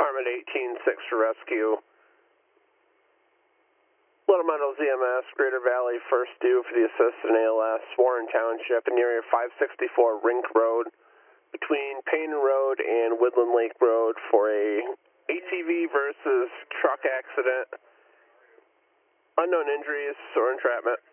Armament 18-6 for rescue. Little Meadows EMS, Greater Valley, first due for the assist in ALS, Warren Township, in the area 564 Rink Road, between Payne Road and Woodland Lake Road for a ATV versus truck accident. Unknown injuries or entrapment.